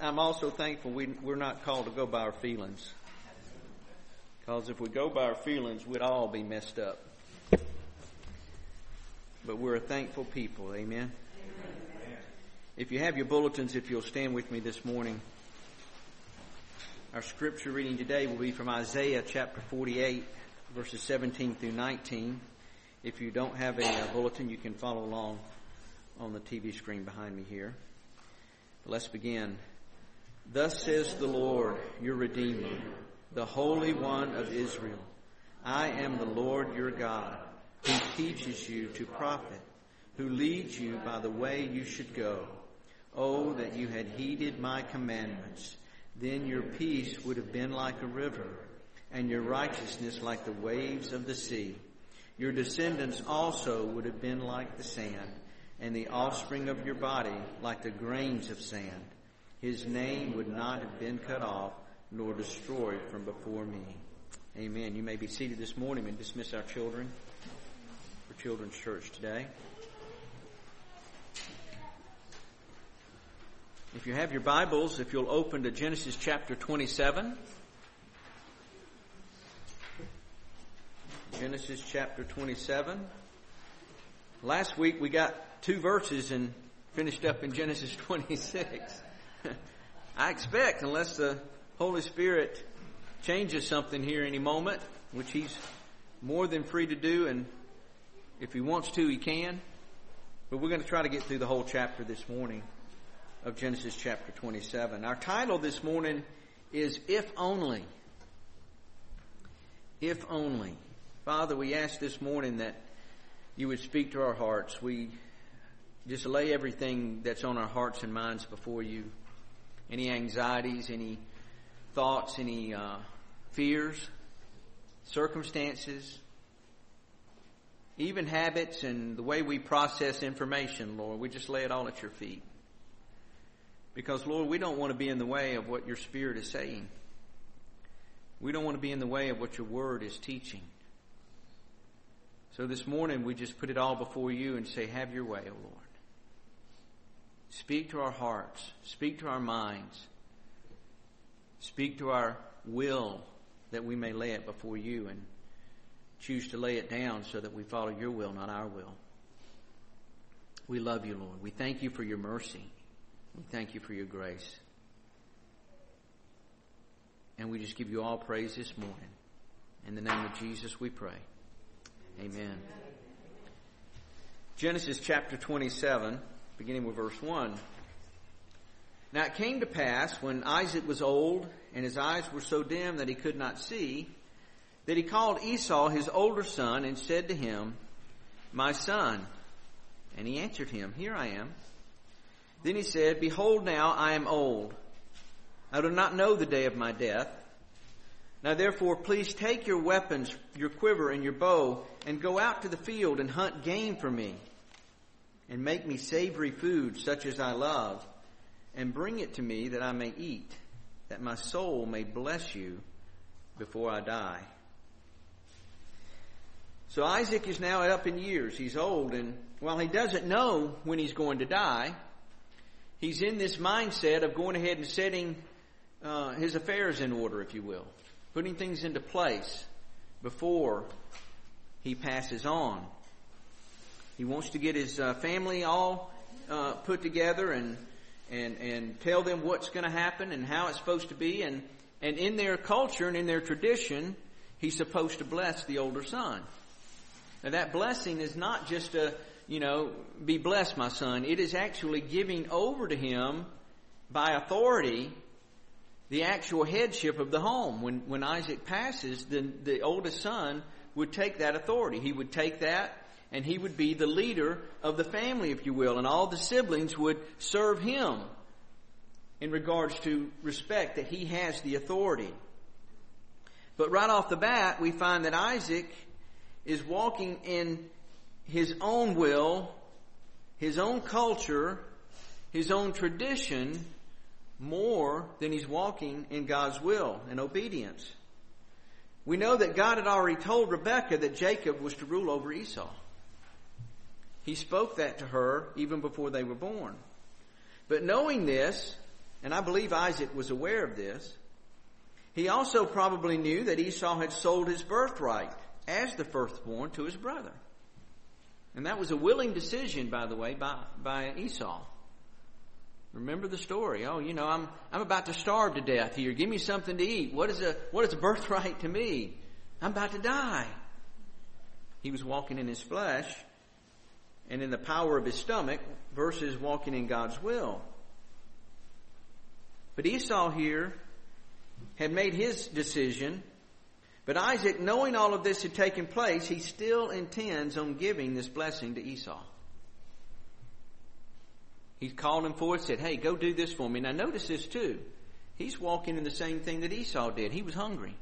I'm also thankful we're not called to go by our feelings. Because if we go by our feelings, we'd all be messed up. But we're a thankful people. Amen? If you have your bulletins, if you'll stand with me this morning. Our scripture reading today will be from Isaiah chapter 48, verses 17 through 19. If you don't have a bulletin, you can follow along on the TV screen behind me here. Let's begin. Thus says the Lord, your Redeemer, the Holy One of Israel. I am the Lord your God, who teaches you to profit, who leads you by the way you should go. Oh, that you had heeded my commandments. Then your peace would have been like a river, and your righteousness like the waves of the sea. Your descendants also would have been like the sand, and the offspring of your body like the grains of sand. His name would not have been cut off, nor destroyed from before me. Amen. You may be seated this morning and dismiss our children for Children's Church today. If you have your Bibles, if you'll open to Genesis chapter 27. Genesis chapter 27. Last week we got 2 verses and finished up in Genesis 26. I expect, unless the Holy Spirit changes something here any moment, which He's more than free to do, and if He wants to, He can. But we're going to try to get through the whole chapter this morning of Genesis chapter 27. Our title this morning is If Only. If Only. Father, we ask this morning that you would speak to our hearts. We just lay everything that's on our hearts and minds before you. Any anxieties, any thoughts, any fears, circumstances, even habits and the way we process information, Lord. We just lay it all at your feet. Because, Lord, we don't want to be in the way of what your Spirit is saying. We don't want to be in the way of what your Word is teaching. So this morning we just put it all before you and say, have your way, O Lord. Speak to our hearts. Speak to our minds. Speak to our will that we may lay it before you and choose to lay it down so that we follow your will, not our will. We love you, Lord. We thank you for your mercy. We thank you for your grace. And we just give you all praise this morning. In the name of Jesus we pray. Amen. Genesis chapter 27, beginning with verse 1. Now it came to pass, when Isaac was old, and his eyes were so dim that he could not see, that he called Esau his older son, and said to him, My son. And he answered him, Here I am. Then he said, Behold, now I am old. I do not know the day of my death. Now therefore, please take your weapons, your quiver and your bow, and go out to the field and hunt game for me, and make me savory food such as I love, and bring it to me that I may eat, that my soul may bless you before I die. So Isaac is now up in years. He's old, and while he doesn't know when he's going to die, he's in this mindset of going ahead and setting his affairs in order, if you will. Putting things into place before he passes on. He wants to get his family all put together and tell them what's going to happen and how it's supposed to be. And in their culture and in their tradition, he's supposed to bless the older son. Now that blessing is not just be blessed, my son. It is actually giving over to him by authority the actual headship of the home. When Isaac passes, then the oldest son would take that authority. He would take that, and he would be the leader of the family, if you will, and all the siblings would serve him in regards to respect that he has the authority. But right off the bat, we find that Isaac is walking in his own will, his own culture, his own tradition, more than he's walking in God's will and obedience. We know that God had already told Rebekah that Jacob was to rule over Esau. He spoke that to her even before they were born. But knowing this, And I believe Isaac was aware of this. He also probably knew that Esau had sold his birthright as the firstborn to his brother. And that was a willing decision, by the way, by Esau. Remember the story. Oh, I'm about to starve to death here. Give me something to eat. What is a birthright to me? I'm about to die. He was walking in his flesh and in the power of his stomach versus walking in God's will. But Esau here had made his decision. But Isaac, knowing all of this had taken place, he still intends on giving this blessing to Esau. He called him forward and said, hey, go do this for me. Now notice this too. He's walking in the same thing that Esau did. He was hungry.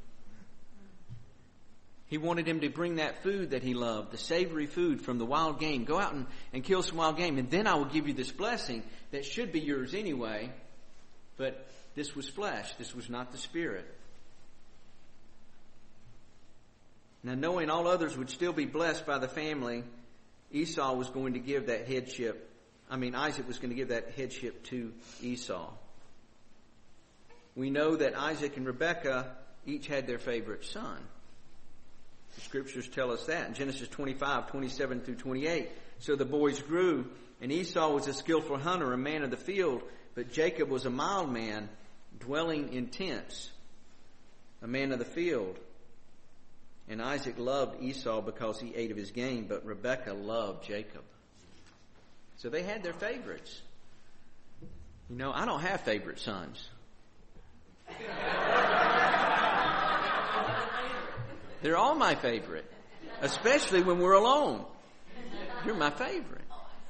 He wanted him to bring that food that he loved, the savory food from the wild game. Go out and kill some wild game, and then I will give you this blessing that should be yours anyway. But this was flesh. This was not the spirit. Now, knowing all others would still be blessed by the family, Esau was going to give that headship. Isaac was going to give that headship to Esau. We know that Isaac and Rebekah each had their favorite son. The scriptures tell us that in Genesis 25, 27 through 28. So the boys grew, and Esau was a skillful hunter, a man of the field, but Jacob was a mild man, dwelling in tents, a man of the field. And Isaac loved Esau because he ate of his game, but Rebekah loved Jacob. So they had their favorites. I don't have favorite sons. They're all my favorite, especially when we're alone. You're my favorite.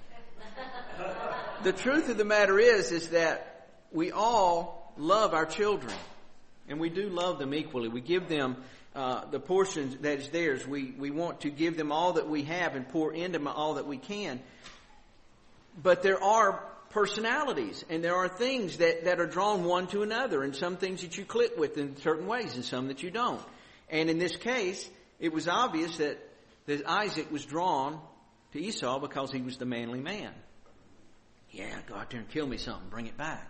The truth of the matter is that we all love our children, and we do love them equally. We give them the portion that is theirs. We want to give them all that we have and pour into them all that we can. But there are personalities, and there are things that are drawn one to another, and some things that you click with in certain ways and some that you don't. And in this case, it was obvious that Isaac was drawn to Esau because he was the manly man. Yeah, go out there and kill me something, bring it back,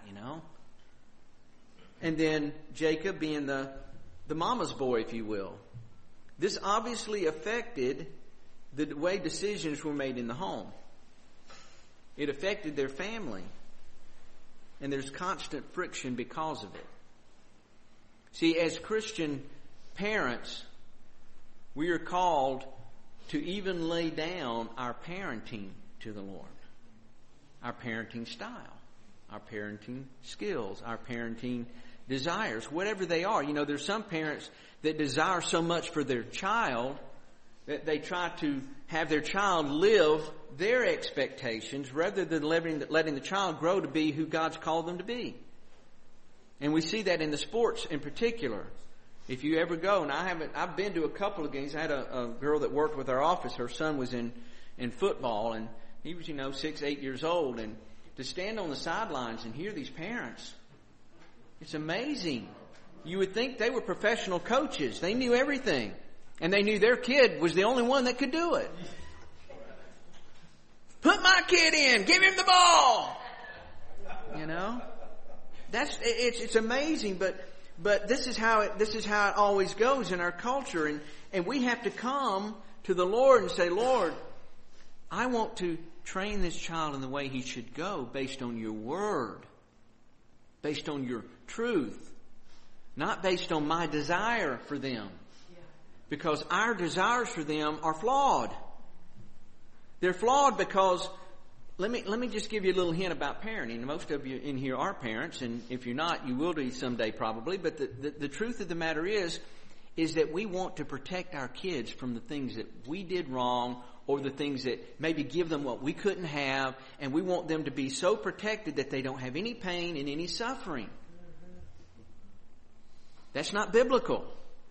And then Jacob being the mama's boy, if you will. This obviously affected the way decisions were made in the home. It affected their family. And there's constant friction because of it. See, as Christian parents, we are called to even lay down our parenting to the Lord. Our parenting style, our parenting skills, our parenting desires, whatever they are. There's some parents that desire so much for their child that they try to have their child live their expectations rather than letting the child grow to be who God's called them to be. And we see that in the sports in particular. If you ever go, and I've been to a couple of games. I had a girl that worked with our office. Her son was in football, and he was, 6, 8 years old. And to stand on the sidelines and hear these parents, it's amazing. You would think they were professional coaches. They knew everything. And they knew their kid was the only one that could do it. Put my kid in. Give him the ball. It's amazing, but this is how it always goes in our culture, and we have to come to the Lord and say, Lord, I want to train this child in the way he should go based on your word, based on your truth, not based on my desire for them. Because our desires for them are flawed. They're flawed because, let me just give you a little hint about parenting. Most of you in here are parents, and if you're not, you will be someday probably. But the truth of the matter is that we want to protect our kids from the things that we did wrong or the things that maybe give them what we couldn't have, and we want them to be so protected that they don't have any pain and any suffering. That's not biblical.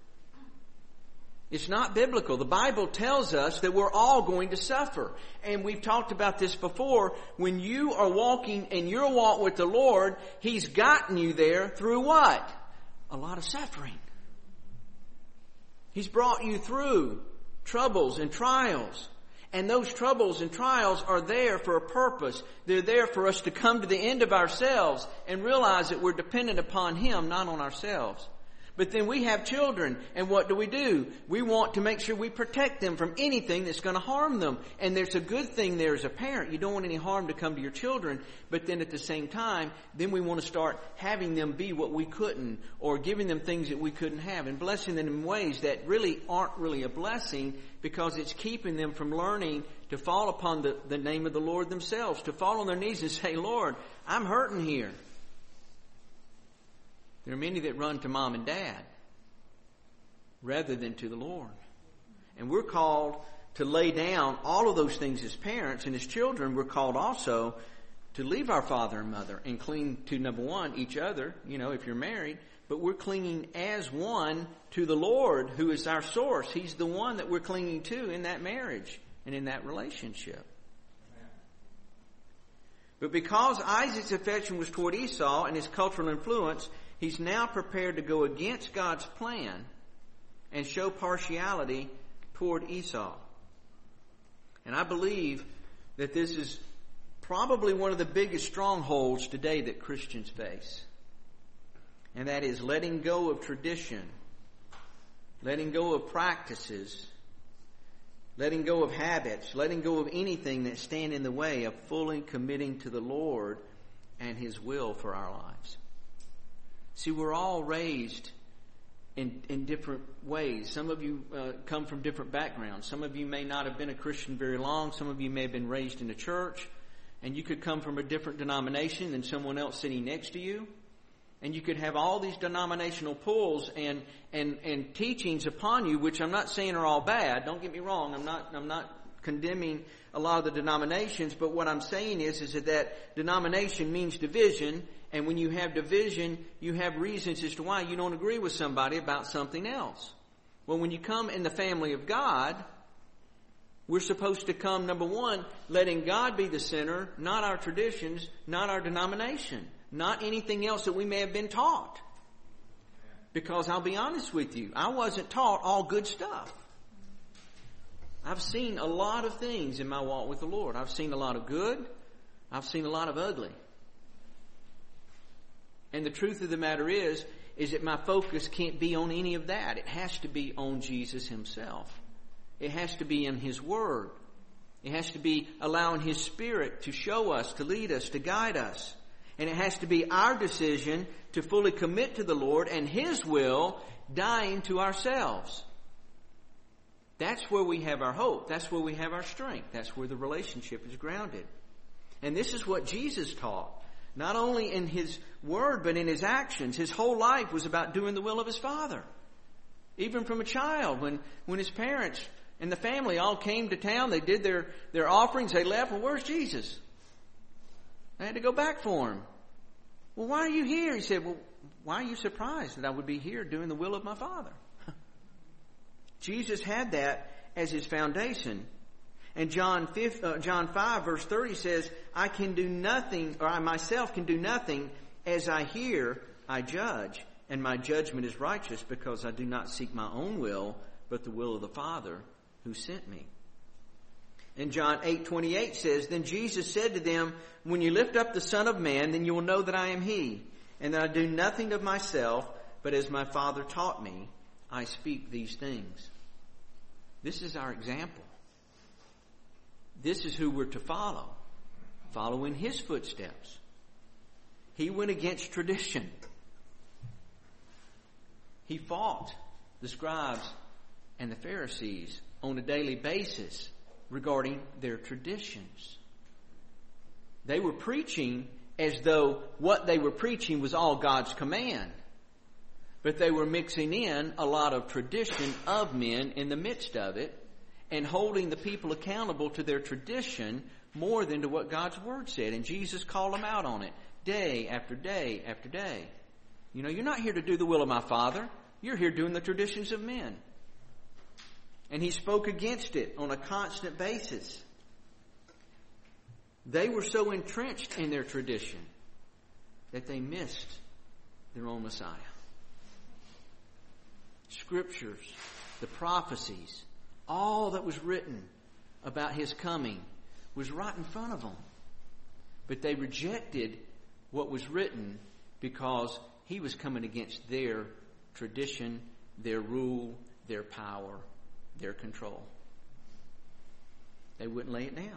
It's not biblical. The Bible tells us that we're all going to suffer. And we've talked about this before. When you are walking in your walk with the Lord, He's gotten you there through what? A lot of suffering. He's brought you through troubles and trials. And those troubles and trials are there for a purpose. They're there for us to come to the end of ourselves and realize that we're dependent upon Him, not on ourselves. But then we have children, and what do? We want to make sure we protect them from anything that's going to harm them. And there's a good thing there as a parent. You don't want any harm to come to your children. But then at the same time, then we want to start having them be what we couldn't, or giving them things that we couldn't have, and blessing them in ways that really aren't really a blessing, because it's keeping them from learning to fall upon the name of the Lord themselves, to fall on their knees and say, Lord, I'm hurting here. There are many that run to mom and dad rather than to the Lord. And we're called to lay down all of those things as parents, and as children we're called also to leave our father and mother and cling to, number one, each other, if you're married, but we're clinging as one to the Lord, who is our source. He's the one that we're clinging to in that marriage and in that relationship. But because Isaac's affection was toward Esau and his cultural influence, he's now prepared to go against God's plan and show partiality toward Esau. And I believe that this is probably one of the biggest strongholds today that Christians face. And that is letting go of tradition, letting go of practices, letting go of habits, letting go of anything that stand in the way of fully committing to the Lord and His will for our lives. See, we're all raised in different ways. Some of you come from different backgrounds. Some of you may not have been a Christian very long. Some of you may have been raised in a church. And you could come from a different denomination than someone else sitting next to you. And you could have all these denominational pulls and teachings upon you, which I'm not saying are all bad. Don't get me wrong. I'm not condemning a lot of the denominations. But what I'm saying is that denomination means division. And when you have division, you have reasons as to why you don't agree with somebody about something else. Well, when you come in the family of God, we're supposed to come, number one, letting God be the center, not our traditions, not our denomination, not anything else that we may have been taught. Because I'll be honest with you, I wasn't taught all good stuff. I've seen a lot of things in my walk with the Lord. I've seen a lot of good. I've seen a lot of ugly. And the truth of the matter is that my focus can't be on any of that. It has to be on Jesus Himself. It has to be in His Word. It has to be allowing His Spirit to show us, to lead us, to guide us. And it has to be our decision to fully commit to the Lord and His will, dying to ourselves. That's where we have our hope. That's where we have our strength. That's where the relationship is grounded. And this is what Jesus taught. Not only in His Word, but in His actions. His whole life was about doing the will of His Father. Even from a child, when his parents and the family all came to town, they did their offerings, they left. Well, where's Jesus? I had to go back for Him. Well, why are you here? He said, well, why are you surprised that I would be here doing the will of my Father? Jesus had that as His foundation. And John 5 verse 30 says, I can do nothing, or I myself can do nothing. As I hear, I judge. And my judgment is righteous, because I do not seek my own will, but the will of the Father who sent me. And John 8:28 says, Then Jesus said to them, When you lift up the Son of Man, then you will know that I am He, and that I do nothing of myself, but as my Father taught me, I speak these things. This is our example. This is who we're to follow. Follow in His footsteps. He went against tradition. He fought the scribes and the Pharisees on a daily basis regarding their traditions. They were preaching as though what they were preaching was all God's command. But they were mixing in a lot of tradition of men in the midst of it, and holding the people accountable to their tradition more than to what God's Word said. And Jesus called them out on it day after day after day. You're not here to do the will of my Father. You're here doing the traditions of men. And He spoke against it on a constant basis. They were so entrenched in their tradition that they missed their own Messiah. Scriptures, the prophecies, all that was written about His coming was right in front of them. But they rejected what was written because He was coming against their tradition, their rule, their power, their control. They wouldn't lay it down.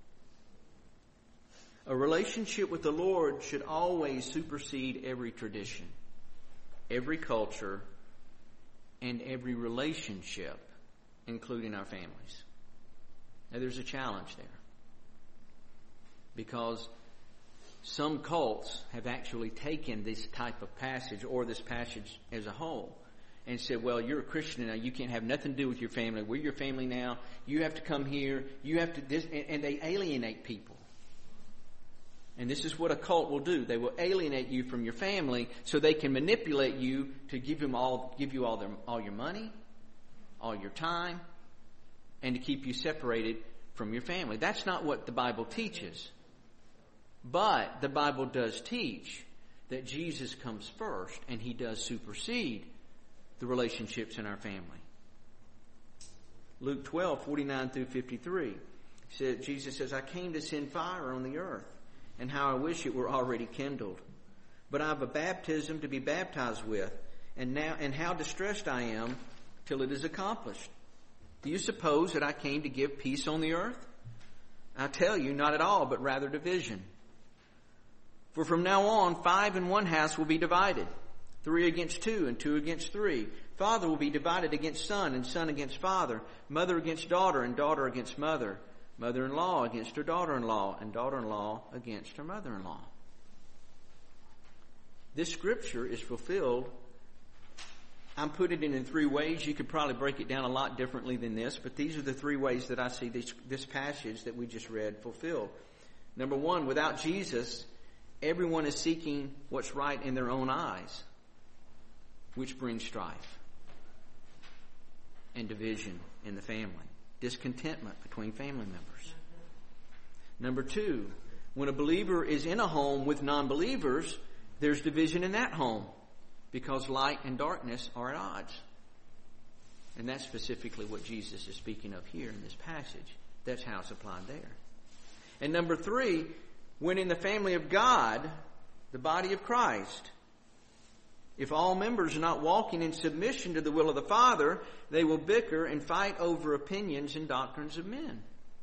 A relationship with the Lord should always supersede every tradition, every culture, and every relationship, including our families. Now, there's a challenge there, because some cults have actually taken this type of passage, or this passage as a whole, and said, well, you're a Christian now, you can't have nothing to do with your family. We're your family now. You have to come here. You have to this, and they alienate people. And this is what a cult will do. They will alienate you from your family so they can manipulate you to give you all your money, all your time, and to keep you separated from your family. That's not what the Bible teaches. But the Bible does teach that Jesus comes first, and He does supersede the relationships in our family. Luke 12:49 through 53 Jesus says, I came to send fire on the earth, and how I wish it were already kindled. But I have a baptism to be baptized with, and how distressed I am till it is accomplished. Do you suppose that I came to give peace on the earth? I tell you, not at all, but rather division. For from now on, 5 in one house will be divided, 3 against 2, and 2 against 3. Father will be divided against son, and son against father, mother against daughter, and daughter against mother, mother-in-law against her daughter-in-law, and daughter-in-law against her mother-in-law. This scripture is fulfilled. I'm putting it in 3 ways. You could probably break it down a lot differently than this, but these are the 3 ways that I see this passage that we just read fulfilled. Number 1, without Jesus, everyone is seeking what's right in their own eyes, which brings strife and division in the family, discontentment between family members. Number 2, when a believer is in a home with non-believers, there's division in that home because light and darkness are at odds. And that's specifically what Jesus is speaking of here in this passage. That's how it's applied there. And number 3, when in the family of God, the body of Christ, if all members are not walking in submission to the will of the Father, they will bicker and fight over opinions and doctrines of men,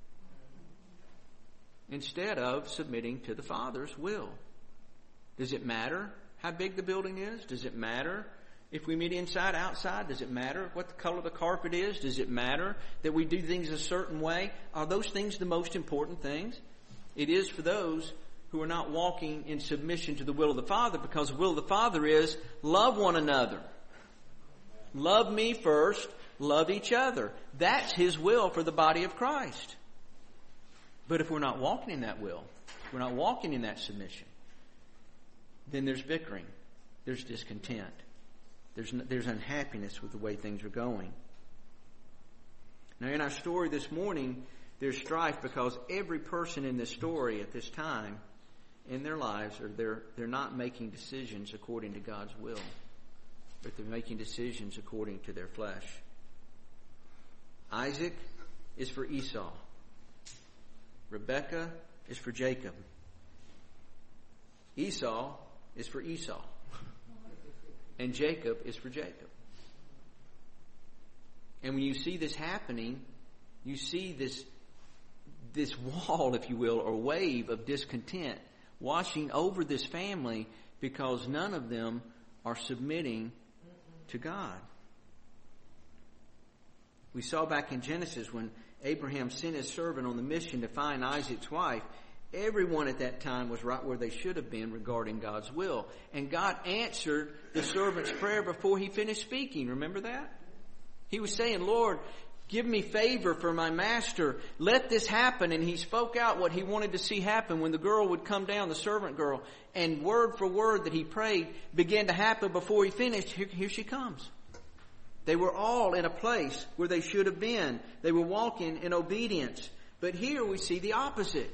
instead of submitting to the Father's will. Does it matter how big the building is? Does it matter if we meet inside, outside? Does it matter what the color of the carpet is? Does it matter that we do things a certain way? Are those things the most important things? It is for those who are not walking in submission to the will of the Father, because the will of the Father is love one another. Love me first, love each other. That's His will for the body of Christ. But if we're not walking in that will, if we're not walking in that submission, then there's bickering, there's discontent, there's unhappiness with the way things are going. Now, in our story this morning, there's strife because every person in this story at this time in their lives, they're not making decisions according to God's will, but they're making decisions according to their flesh. Isaac is for Esau. Rebekah is for Jacob. Esau is for Esau. And Jacob is for Jacob. And when you see this happening, you see this wall, if you will, or wave of discontent washing over this family because none of them are submitting to God. We saw back in Genesis when Abraham sent his servant on the mission to find Isaac's wife, everyone at that time was right where they should have been regarding God's will. And God answered the servant's prayer before he finished speaking. Remember that? He was saying, Lord, give me favor for my master. Let this happen. And he spoke out what he wanted to see happen when the girl would come down, the servant girl. And word for word that he prayed began to happen before he finished. Here she comes. They were all in a place where they should have been. They were walking in obedience. But here we see the opposite.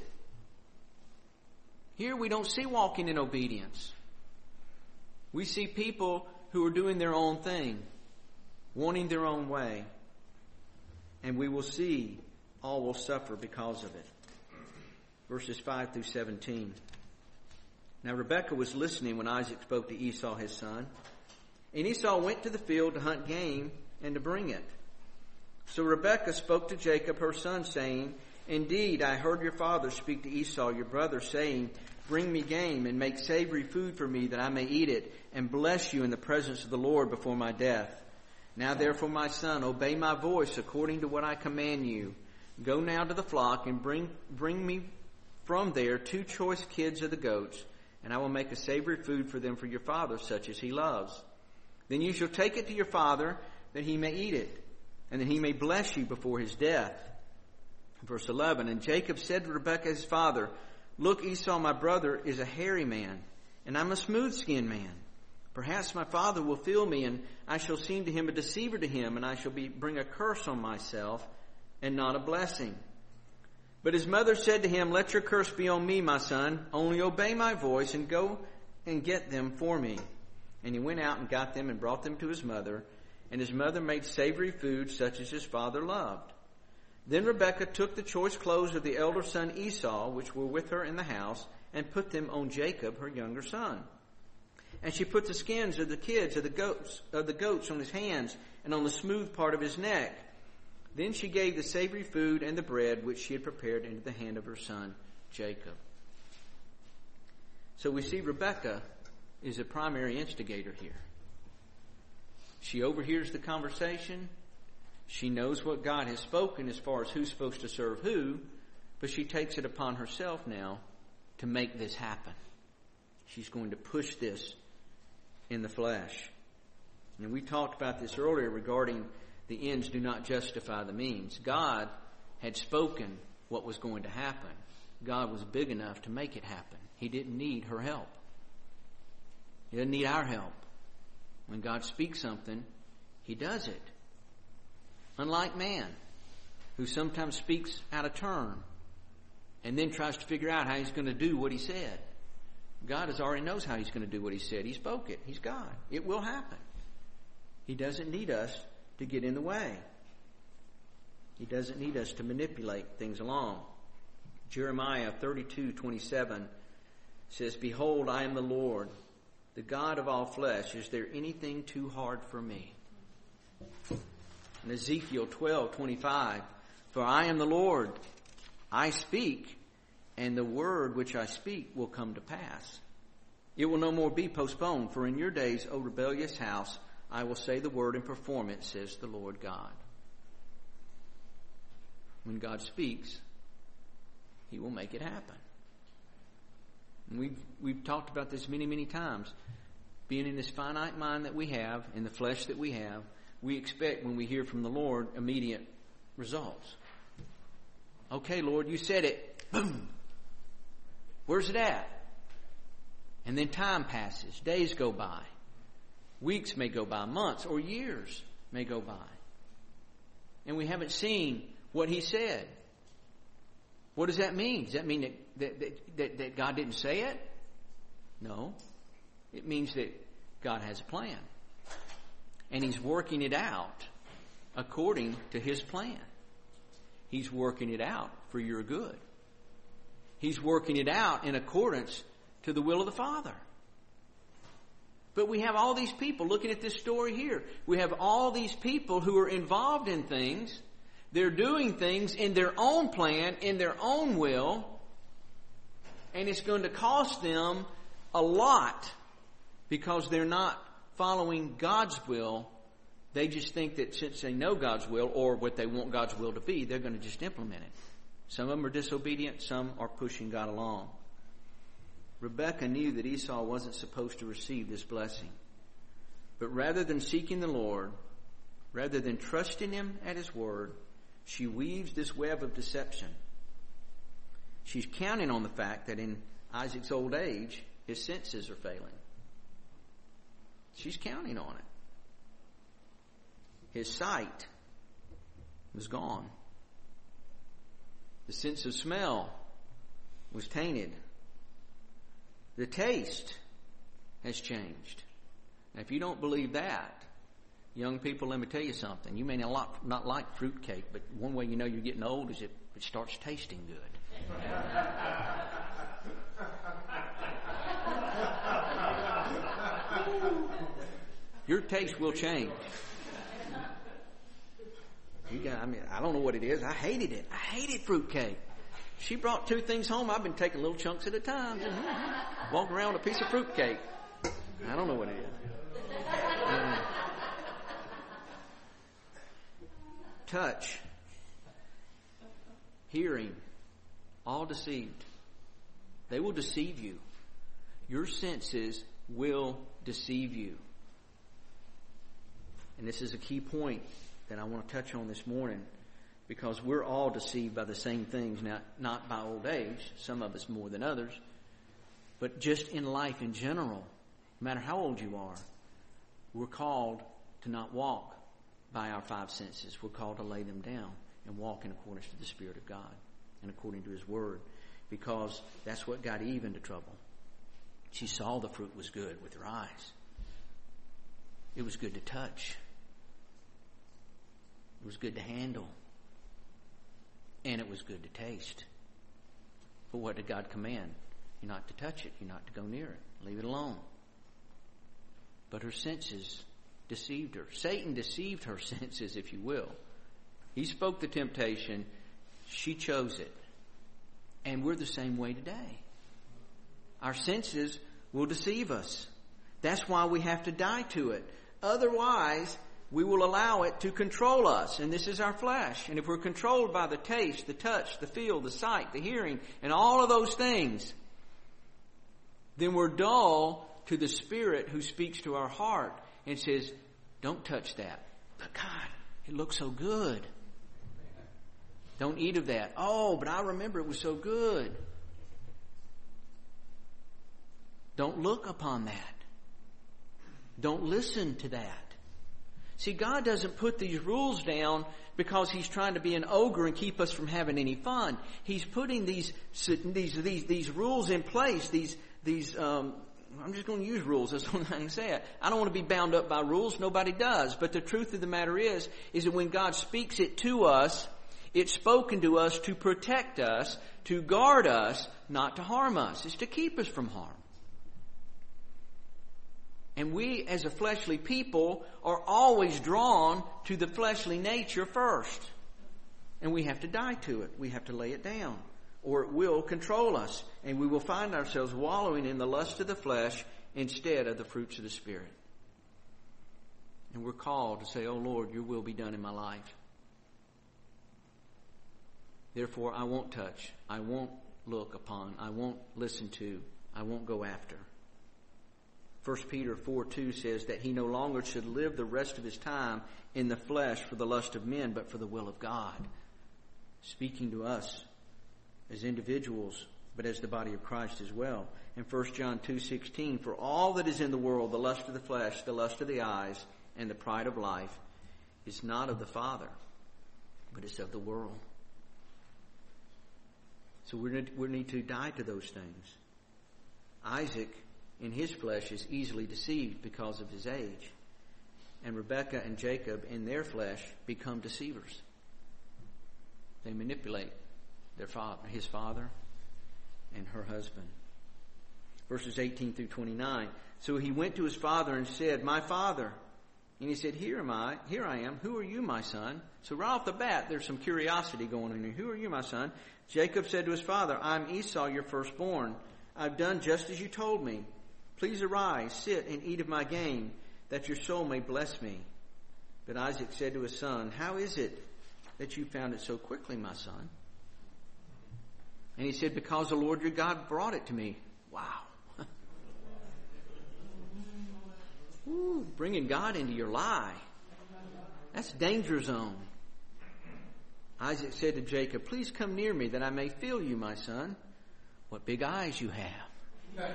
Here we don't see walking in obedience. We see people who are doing their own thing, wanting their own way. And we will see all will suffer because of it. Verses 5 through 17. Now Rebekah was listening when Isaac spoke to Esau his son. And Esau went to the field to hunt game and to bring it. So Rebekah spoke to Jacob her son, saying, Indeed, I heard your father speak to Esau your brother, saying, Bring me game and make savory food for me that I may eat it and bless you in the presence of the Lord before my death. Now therefore, my son, obey my voice according to what I command you. Go now to the flock and bring me from there 2 choice kids of the goats, and I will make a savory food for them for your father, such as he loves. Then you shall take it to your father, that he may eat it, and that he may bless you before his death. Verse 11, And Jacob said to Rebekah his father, Look, Esau my brother is a hairy man, and I'm a smooth-skinned man. Perhaps my father will feel me, and I shall seem to him a deceiver to him, and I shall bring a curse on myself, and not a blessing. But his mother said to him, Let your curse be on me, my son. Only obey my voice, and go and get them for me. And he went out and got them and brought them to his mother. And his mother made savory food such as his father loved. Then Rebekah took the choice clothes of the elder son Esau, which were with her in the house, and put them on Jacob, her younger son. And she put the skins of the kids of the goats on his hands and on the smooth part of his neck. Then she gave the savory food and the bread which she had prepared into the hand of her son Jacob. So we see Rebekah is a primary instigator here. She overhears the conversation. She knows what God has spoken as far as who's supposed to serve who, but she takes it upon herself now to make this happen. She's going to push this in the flesh. And we talked about this earlier regarding the ends do not justify the means. God had spoken what was going to happen. God was big enough to make it happen. He didn't need her help. He doesn't need our help. When God speaks something, He does it. Unlike man, who sometimes speaks out of turn and then tries to figure out how he's going to do what He said. God already knows how He's going to do what He said. He spoke it. He's God. It will happen. He doesn't need us to get in the way. He doesn't need us to manipulate things along. Jeremiah 32:27 says, Behold, I am the Lord, the God of all flesh. Is there anything too hard for me? And Ezekiel 12:25, For I am the Lord, I speak, and the word which I speak will come to pass. It will no more be postponed, for in your days, O rebellious house, I will say the word and perform it, says the Lord God. When God speaks, He will make it happen. And we've talked about this many, many times. Being in this finite mind that we have, in the flesh that we have, we expect when we hear from the Lord immediate results. Okay, Lord, you said it. Boom. Where's it at? And then time passes. Days go by. Weeks may go by. Months or years may go by. And we haven't seen what He said. What does that mean? Does that mean that God didn't say it? No. It means that God has a plan. And He's working it out according to His plan. He's working it out for your good. He's working it out in accordance to the will of the Father. But we have all these people looking at this story here. We have all these people who are involved in things. They're doing things in their own plan, in their own will. And it's going to cost them a lot because they're not following God's will. They just think that since they know God's will or what they want God's will to be, they're going to just implement it. Some of them are disobedient. Some are pushing God along. Rebekah knew that Esau wasn't supposed to receive this blessing. But rather than seeking the Lord, rather than trusting Him at His word, she weaves this web of deception. She's counting on the fact that in Isaac's old age, his senses are failing. She's counting on it. His sight was gone. The sense of smell was tainted. The taste has changed. Now, if you don't believe that, Young people, let me tell you something. You may not like fruitcake, but one way you know you're getting old is it starts tasting good. Your taste will change. I don't know what it is. I hated it. I hated fruitcake. She brought 2 things home. I've been taking little chunks at a time. Walking around with a piece of fruitcake. I don't know what it is. Touch, hearing, all deceived. They will deceive you. Your senses will deceive you. And this is a key point that I want to touch on this morning, because we're all deceived by the same things. Now, not by old age, some of us more than others, but just in life in general, no matter how old you are, we're called to not walk by our 5 senses. We're called to lay them down and walk in accordance to the Spirit of God and according to His Word, because that's what got Eve into trouble. She saw the fruit was good with her eyes. It was good to touch. It was good to handle. And it was good to taste. But what did God command? You're not to touch it. You're not to go near it. Leave it alone. But her senses deceived her. Satan deceived her senses, if you will. He spoke the temptation. She chose it. And we're the same way today. Our senses will deceive us. That's why we have to die to it. Otherwise, we will allow it to control us. And this is our flesh. And if we're controlled by the taste, the touch, the feel, the sight, the hearing, and all of those things, then we're dull to the Spirit who speaks to our heart and says, don't touch that. But God, it looks so good. Don't eat of that. Oh, but I remember it was so good. Don't look upon that. Don't listen to that. See, God doesn't put these rules down because He's trying to be an ogre and keep us from having any fun. He's putting these rules in place. I'm just going to use rules. That's what I can say. I don't want to be bound up by rules. Nobody does. But the truth of the matter is that when God speaks it to us, it's spoken to us to protect us, to guard us, not to harm us. It's to keep us from harm. And we, as a fleshly people, are always drawn to the fleshly nature first. And we have to die to it. We have to lay it down, or it will control us. And we will find ourselves wallowing in the lust of the flesh instead of the fruits of the Spirit. And we're called to say, oh Lord, your will be done in my life. Therefore, I won't touch. I won't look upon. I won't listen to. I won't go after. 1 Peter 4:2 says that he no longer should live the rest of his time in the flesh for the lust of men, but for the will of God. Speaking to us as individuals, but as the body of Christ as well. And 1 John 2:16, for all that is in the world, the lust of the flesh, the lust of the eyes, and the pride of life, is not of the Father, but it's of the world. So we need to die to those things. Isaac, in his flesh, is easily deceived because of his age. And Rebekah and Jacob, in their flesh, become deceivers. They manipulate his father and her husband. Verses 18 through 29. So he went to his father and said, my father. And he said, here I am. Who are you, my son? So right off the bat, there's some curiosity going on here. Who are you, my son? Jacob said to his father, I'm Esau, your firstborn. I've done just as you told me. Please arise, sit, and eat of my game, that your soul may bless me. But Isaac said to his son, how is it that you found it so quickly, my son? And he said, because the Lord your God brought it to me. Wow. Ooh, bringing God into your lie. That's danger zone. Isaac said to Jacob, please come near me that I may feel you, my son. What big eyes you have.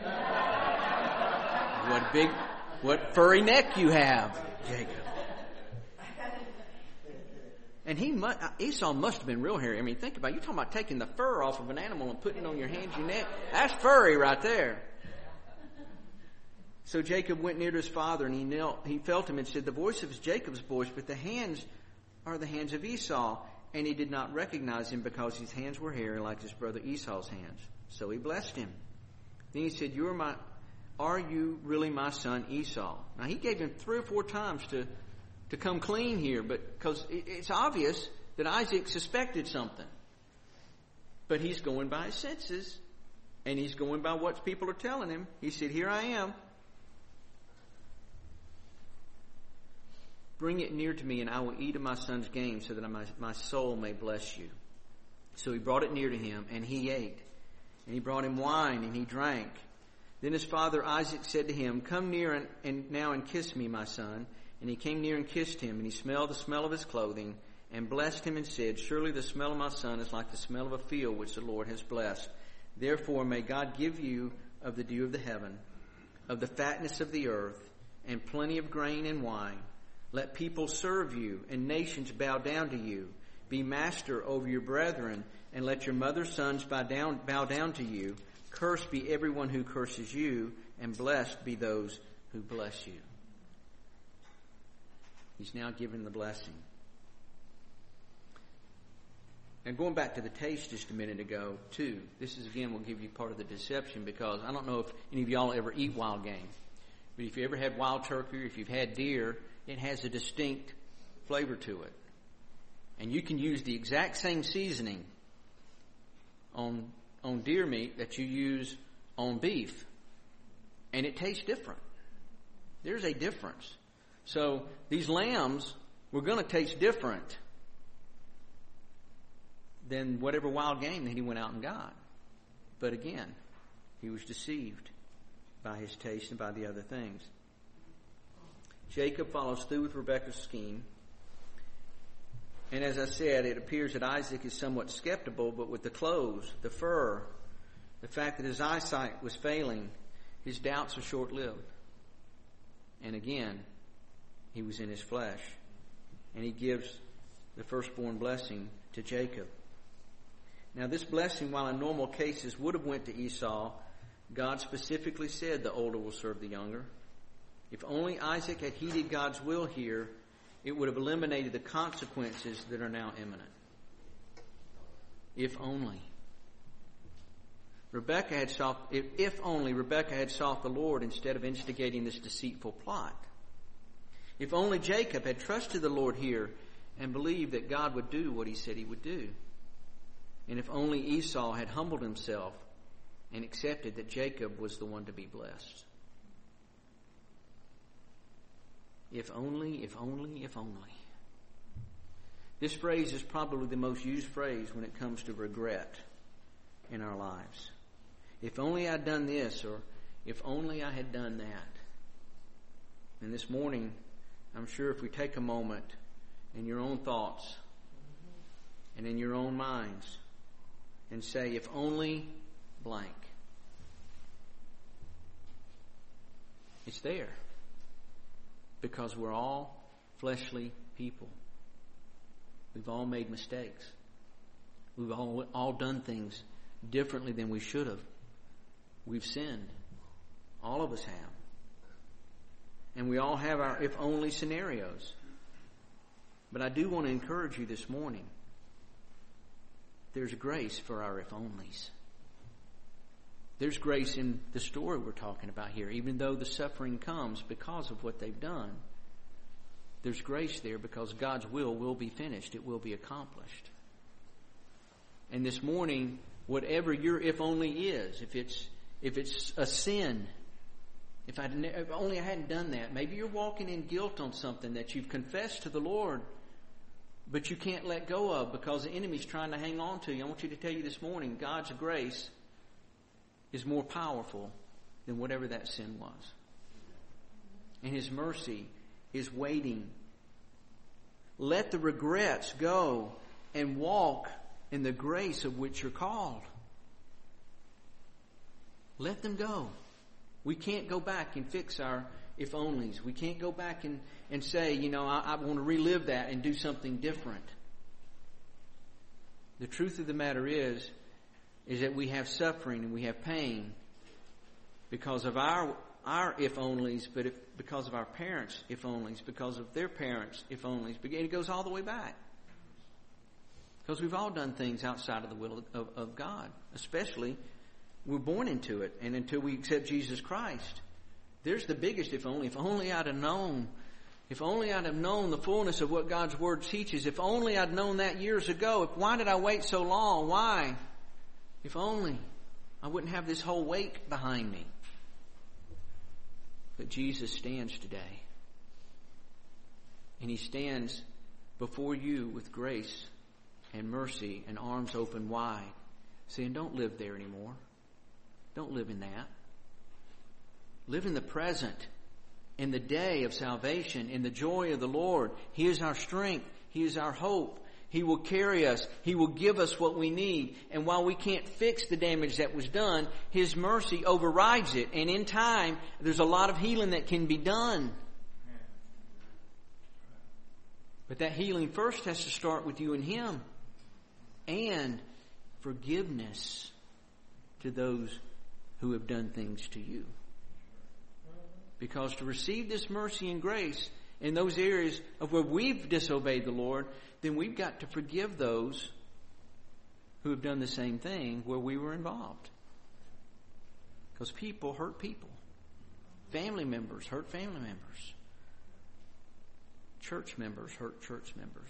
What furry neck you have, Jacob. And Esau must have been real hairy. I mean, think about it. You're talking about taking the fur off of an animal and putting it on your hands, your neck. That's furry right there. So Jacob went near to his father, and he felt him and said, the voice is Jacob's voice, but the hands are the hands of Esau. And he did not recognize him because his hands were hairy like his brother Esau's hands. So he blessed him. Then he said, are you really my son Esau? Now he gave him 3 or 4 times to come clean here, but because it's obvious that Isaac suspected something. But he's going by his senses, and he's going by what people are telling him. He said, here I am. Bring it near to me, and I will eat of my son's game, so that my soul may bless you. So he brought it near to him, and he ate. And he brought him wine, and he drank. Then his father Isaac said to him, come near and now and kiss me, my son. And he came near and kissed him, and he smelled the smell of his clothing, and blessed him and said, surely the smell of my son is like the smell of a field which the Lord has blessed. Therefore may God give you of the dew of the heaven, of the fatness of the earth, and plenty of grain and wine. Let people serve you, and nations bow down to you. Be master over your brethren, and let your mother's sons bow down to you. Cursed be everyone who curses you, and blessed be those who bless you. He's now given the blessing. And going back to the taste just a minute ago, too, this is again will give you part of the deception, because I don't know if any of y'all ever eat wild game. But if you ever had wild turkey, or if you've had deer, it has a distinct flavor to it. And you can use the exact same seasoning on deer meat that you use on beef, and it tastes different. There's a difference. So these lambs were going to taste different than whatever wild game that he went out and got. But again, he was deceived by his taste and by the other things. Jacob follows through with Rebekah's scheme. And as I said, it appears that Isaac is somewhat skeptical, but with the clothes, the fur, the fact that his eyesight was failing, his doubts are short-lived. And again, he was in his flesh. And he gives the firstborn blessing to Jacob. Now this blessing, while in normal cases would have went to Esau, God specifically said the older will serve the younger. If only Isaac had heeded God's will here, it would have eliminated the consequences that are now imminent. If only. If only Rebekah had sought the Lord instead of instigating this deceitful plot. If only Jacob had trusted the Lord here and believed that God would do what he said he would do. And if only Esau had humbled himself and accepted that Jacob was the one to be blessed. If only, if only, if only. This phrase is probably the most used phrase when it comes to regret in our lives. If only I'd done this, or if only I had done that. And this morning, I'm sure if we take a moment in your own thoughts and in your own minds and say, if only blank. It's there. Because we're all fleshly people. We've all made mistakes. We've all done things differently than we should have. We've sinned. All of us have. And we all have our if only scenarios. But I do want to encourage you this morning. There's grace for our if onlys. There's grace in the story we're talking about here. Even though the suffering comes because of what they've done, there's grace there because God's will be finished. It will be accomplished. And this morning, whatever your if only is, if it's a sin, if only I hadn't done that. Maybe you're walking in guilt on something that you've confessed to the Lord, but you can't let go of because the enemy's trying to hang on to you. I want you to tell you this morning, God's grace is more powerful than whatever that sin was. And His mercy is waiting. Let the regrets go and walk in the grace of which you're called. Let them go. We can't go back and fix our if onlys. We can't go back and say, I want to relive that and do something different. The truth of the matter is that we have suffering and we have pain because of our our if-onlys, but because of our parents' if-onlys, because of their parents' if-onlys. It goes all the way back. Because we've all done things outside of the will of God. Especially, we're born into it. And until we accept Jesus Christ. There's the biggest if only. If only I'd have known. If only I'd have known the fullness of what God's Word teaches. If only I'd known that years ago. Why did I wait so long? Why? If only I wouldn't have this whole wake behind me. But Jesus stands today. And He stands before you with grace and mercy and arms open wide, saying, don't live there anymore. Don't live in that. Live in the present, in the day of salvation, in the joy of the Lord. He is our strength. He is our hope. He will carry us. He will give us what we need. And while we can't fix the damage that was done, His mercy overrides it. And in time, there's a lot of healing that can be done. But that healing first has to start with you and Him. And forgiveness to those who have done things to you. Because to receive this mercy and grace in those areas of where we've disobeyed the Lord, then we've got to forgive those who have done the same thing where we were involved. Because people hurt people. Family members hurt family members. Church members hurt church members.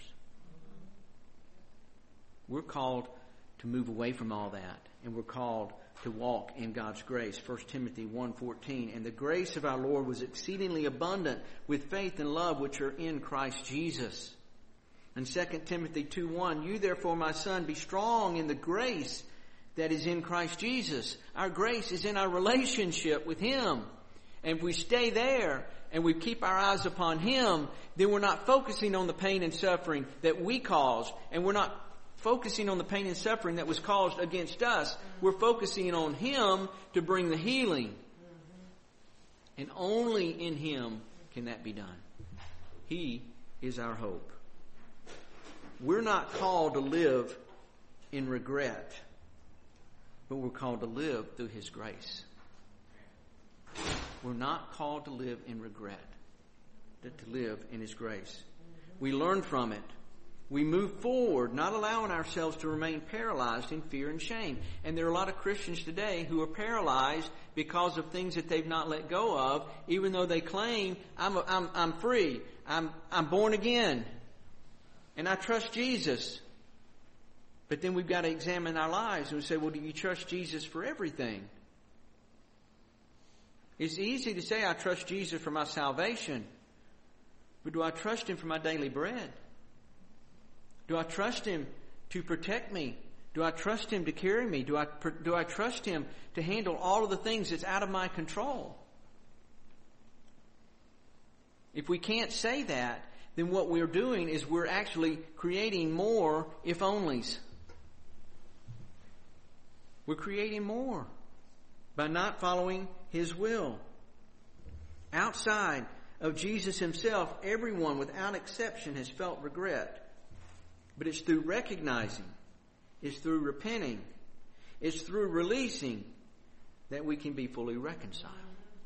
We're called to move away from all that. And we're called to walk in God's grace. 1 Timothy 1:14. And the grace of our Lord was exceedingly abundant with faith and love which are in Christ Jesus. And 2 Timothy 2:1. You therefore, my son, be strong in the grace that is in Christ Jesus. Our grace is in our relationship with Him. And if we stay there and we keep our eyes upon Him, then we're not focusing on the pain and suffering that we caused. And we're not focusing on the pain and suffering that was caused against us. We're focusing on Him to bring the healing. And only in Him can that be done. He is our hope. We're not called to live in regret, but we're called to live through His grace. We're not called to live in regret, but to live in His grace. We learn from it. We move forward, not allowing ourselves to remain paralyzed in fear and shame. And there are a lot of Christians today who are paralyzed because of things that they've not let go of, even though they claim, I'm free, I'm born again, and I trust Jesus. But then we've got to examine our lives and we say, well, do you trust Jesus for everything? It's easy to say I trust Jesus for my salvation, but do I trust Him for my daily bread? Do I trust Him to protect me? Do I trust Him to carry me? Do I trust Him to handle all of the things that's out of my control? If we can't say that, then what we're doing is we're actually creating more if-onlys. We're creating more by not following His will. Outside of Jesus Himself, everyone without exception has felt regret. But it's through recognizing, it's through repenting, it's through releasing that we can be fully reconciled.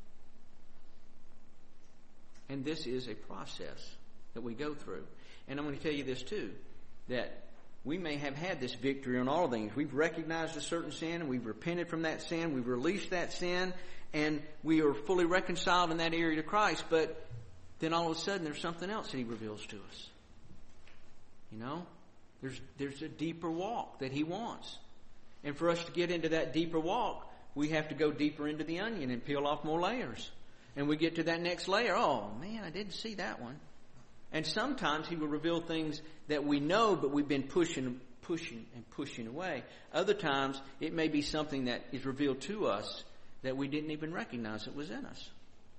And this is a process that we go through. And I'm going to tell you this too, that we may have had this victory on all things. We've recognized a certain sin and we've repented from that sin, we've released that sin, and we are fully reconciled in that area to Christ. But then all of a sudden there's something else that He reveals to us. You know? There's a deeper walk that He wants. And for us to get into that deeper walk, we have to go deeper into the onion and peel off more layers. And we get to that next layer. Oh, man, I didn't see that one. And sometimes He will reveal things that we know, but we've been pushing away. Other times, it may be something that is revealed to us that we didn't even recognize it was in us.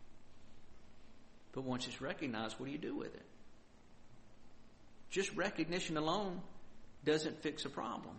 But once it's recognized, what do you do with it? Just recognition alone doesn't fix a problem.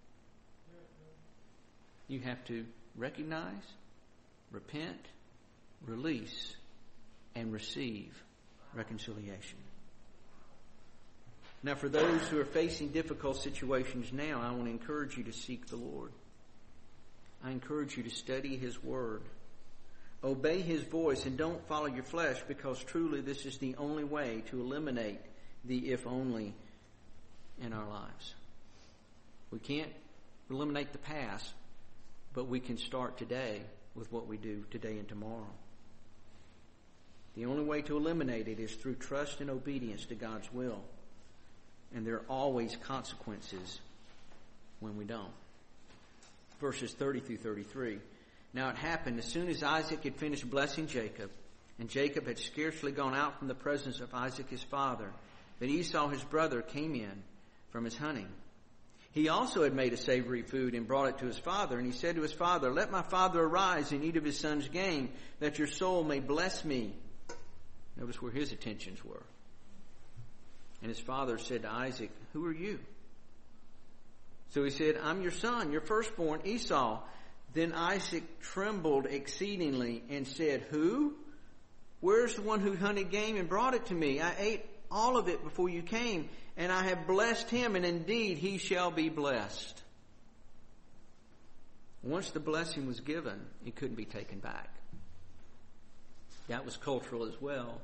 You have to recognize, repent, release, and receive reconciliation. Now, for those who are facing difficult situations now, I want to encourage you to seek the Lord. I encourage you to study His Word. Obey His voice and don't follow your flesh, because truly this is the only way to eliminate the if only in our lives. We can't eliminate the past, but we can start today with what we do today and tomorrow. The only way to eliminate it is through trust and obedience to God's will. And there are always consequences when we don't. Verses 30 through 33. Now it happened as soon as Isaac had finished blessing Jacob, and Jacob had scarcely gone out from the presence of Isaac his father, that Esau his brother came in from his hunting. He also had made a savory food and brought it to his father, and he said to his father, "Let my father arise and eat of his son's game, that your soul may bless me." Notice where his attentions were. And his father said to Isaac, "Who are you?" So he said, "I'm your son, your firstborn, Esau." Then Isaac trembled exceedingly and said, "Who? Where's the one who hunted game and brought it to me? I ate all of it before you came, and I have blessed him, and indeed he shall be blessed." Once the blessing was given, it couldn't be taken back. That was cultural as well.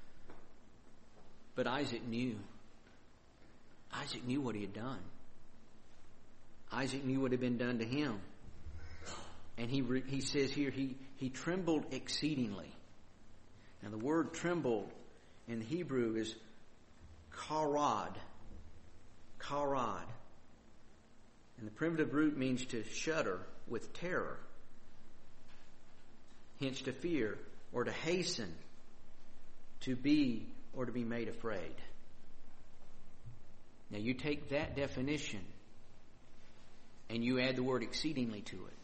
But Isaac knew. Isaac knew what he had done. Isaac knew what had been done to him. And he says here, he trembled exceedingly. Now the word trembled in Hebrew is karad. Karad. And the primitive root means to shudder with terror. Hence to fear or to hasten, to be or to be made afraid. Now you take that definition and you add the word exceedingly to it.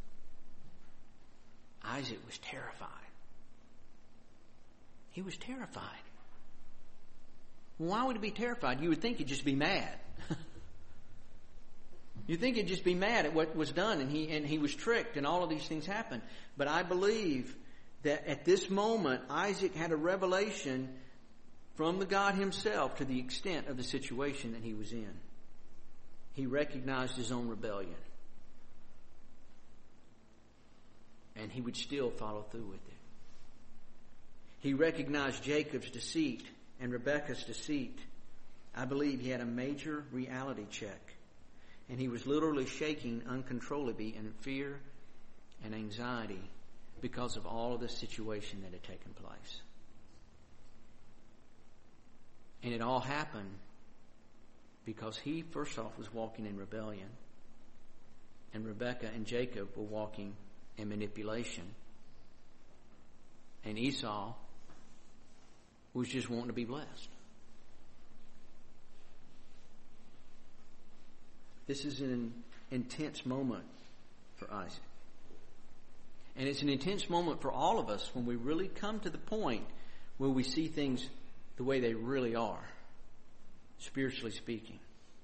Isaac was terrified. He was terrified. Why would he be terrified? You would think he'd just be mad. You'd think he'd just be mad at what was done, and he was tricked, and all of these things happened. But I believe that at this moment, Isaac had a revelation from the God himself to the extent of the situation that he was in. He recognized his own rebellion. And he would still follow through with it. He recognized Jacob's deceit and Rebekah's deceit. I believe he had a major reality check. And he was literally shaking uncontrollably in fear and anxiety because of all of the situation that had taken place. And it all happened because he, first off, was walking in rebellion. And Rebekah and Jacob were walking in manipulation. And Esau was just wanting to be blessed. This is an intense moment for Isaac. And it's an intense moment for all of us when we really come to the point where we see things the way they really are, spiritually speaking.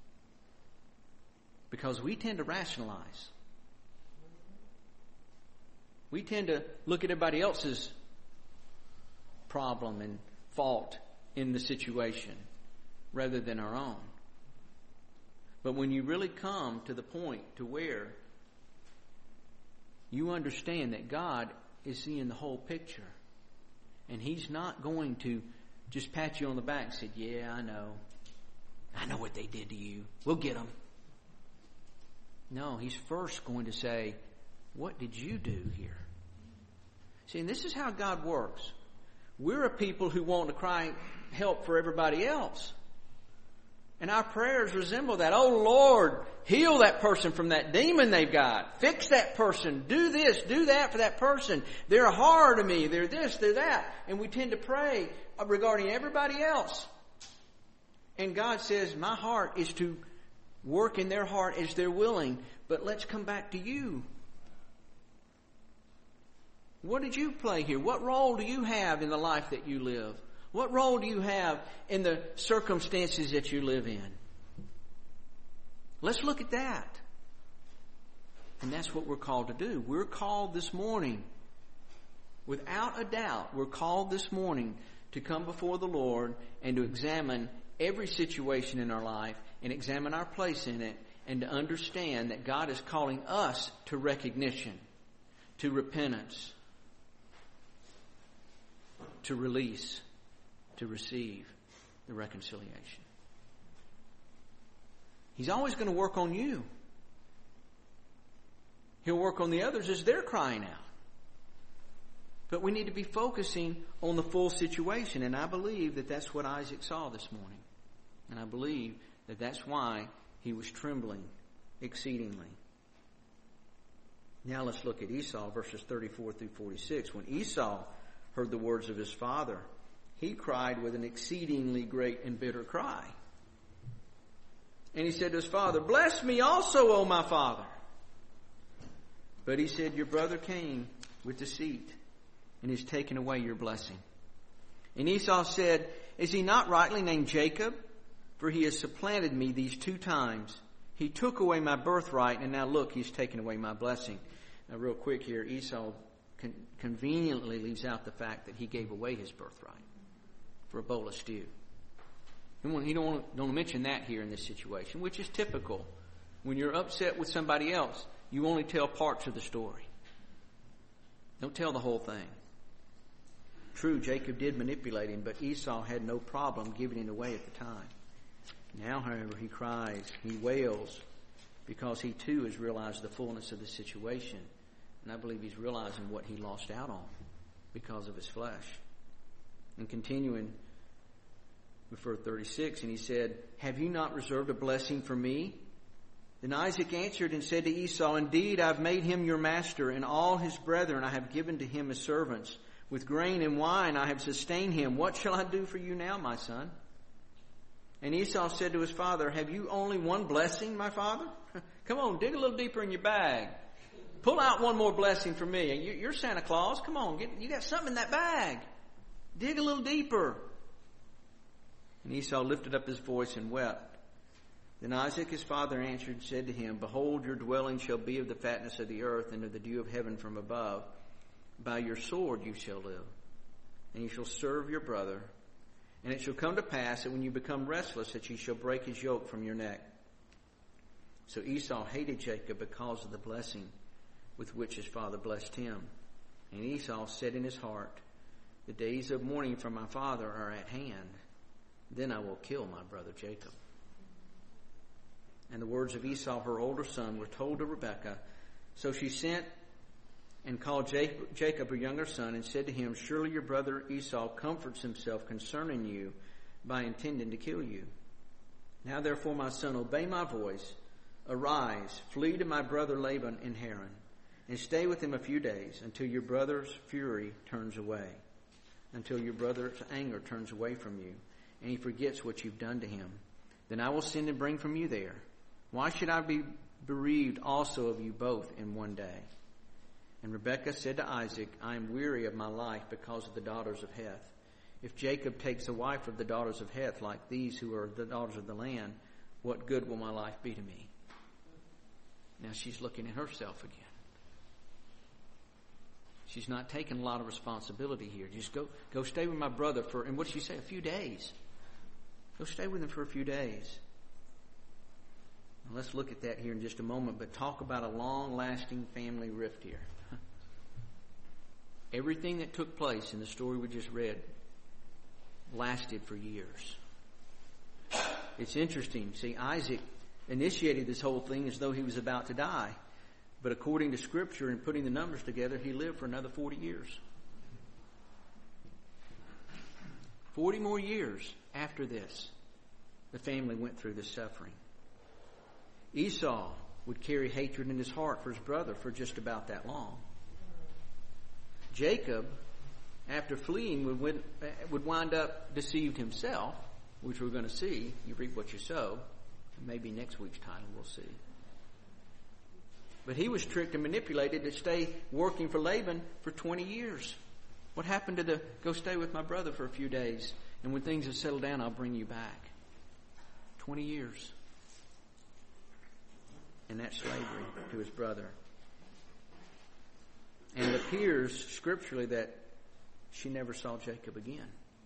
Because we tend to rationalize. We tend to look at everybody else's problem and fault in the situation rather than our own. But when you really come to the point to where you understand that God is seeing the whole picture, and He's not going to just pat you on the back and say, "Yeah, I know what they did to you. We'll get them." No, He's first going to say, "What did you do here?" See, and this is how God works. We're a people who want to cry help for everybody else. And our prayers resemble that. "Oh Lord, heal that person from that demon they've got. Fix that person. Do this, do that for that person. They're hard to me. They're this, they're that." And we tend to pray regarding everybody else. And God says, my heart is to work in their heart as they're willing. But let's come back to you. What did you play here? What role do you have in the life that you live? What role do you have in the circumstances that you live in? Let's look at that. And that's what we're called to do. We're called this morning, without a doubt, we're called this morning to come before the Lord and to examine every situation in our life and examine our place in it, and to understand that God is calling us to recognition, to repentance, to release, to receive the reconciliation. He's always going to work on you. He'll work on the others as they're crying out. But we need to be focusing on the full situation. And I believe that that's what Isaac saw this morning. And I believe that that's why he was trembling exceedingly. Now let's look at Esau, verses 34 through 46. When Esau heard the words of his father, he cried with an exceedingly great and bitter cry. And he said to his father, "Bless me also, O my father." But he said, "Your brother came with deceit, and has taken away your blessing." And Esau said, "Is he not rightly named Jacob? For he has supplanted me these 2 times. He took away my birthright, and now look, he's taken away my blessing." Now real quick here, Esau conveniently leaves out the fact that he gave away his birthright for a bowl of stew. He don't mention that here in this situation, which is typical. When you're upset with somebody else, you only tell parts of the story. Don't tell the whole thing. True, Jacob did manipulate him, but Esau had no problem giving it away at the time. Now, however, he cries, he wails, because he too has realized the fullness of the situation. And I believe he's realizing what he lost out on because of his flesh. And continuing with verse 36, and he said, "Have you not reserved a blessing for me?" Then Isaac answered and said to Esau, "Indeed, I have made him your master, and all his brethren I have given to him as servants. With grain and wine I have sustained him. What shall I do for you now, my son?" And Esau said to his father, "Have you only one blessing, my father? Come on, dig a little deeper in your bag. Pull out one more blessing for me. You're Santa Claus. Come on, you got something in that bag. Dig a little deeper." And Esau lifted up his voice and wept. Then Isaac his father answered and said to him, "Behold, your dwelling shall be of the fatness of the earth and of the dew of heaven from above. By your sword you shall live, and you shall serve your brother. And it shall come to pass that when you become restless, that you shall break his yoke from your neck." So Esau hated Jacob because of the blessing with which his father blessed him. And Esau said in his heart, "The days of mourning for my father are at hand. Then I will kill my brother Jacob." And the words of Esau, her older son, were told to Rebekah. So she sent and called Jacob, her younger son, and said to him, "Surely your brother Esau comforts himself concerning you by intending to kill you. Now therefore, my son, obey my voice. Arise, flee to my brother Laban in Haran, and stay with him a few days until your brother's fury turns away, until your brother's anger turns away from you, and he forgets what you've done to him. Then I will send and bring from you there. Why should I be bereaved also of you both in one day?" And Rebekah said to Isaac, "I am weary of my life because of the daughters of Heth. If Jacob takes a wife of the daughters of Heth, like these who are the daughters of the land, what good will my life be to me?" Now she's looking at herself again. She's not taking a lot of responsibility here. Just go stay with my brother for, and what did she say? A few days. Go stay with him for a few days. Now let's look at that here in just a moment, but talk about a long-lasting family rift here. Everything that took place in the story we just read lasted for years. It's interesting. See, Isaac initiated this whole thing as though he was about to die. But according to Scripture and putting the numbers together, he lived for another 40 years. 40 more years after this, the family went through this suffering. Esau would carry hatred in his heart for his brother for just about that long. Jacob, after fleeing, would wind up deceived himself, which we're going to see. You reap what you sow. Maybe next week's title we'll see. But he was tricked and manipulated to stay working for Laban for 20 years. What happened to the go stay with my brother for a few days, and when things have settled down, I'll bring you back? 20 years. And that slavery to his brother. And it appears scripturally that she never saw Jacob again.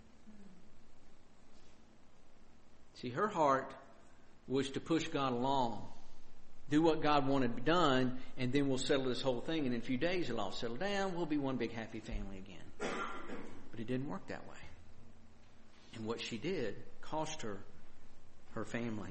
See, her heart was to push God along, do what God wanted done, and then we'll settle this whole thing. And in a few days, it'll all settle down. We'll be one big happy family again. But it didn't work that way. And what she did cost her her family.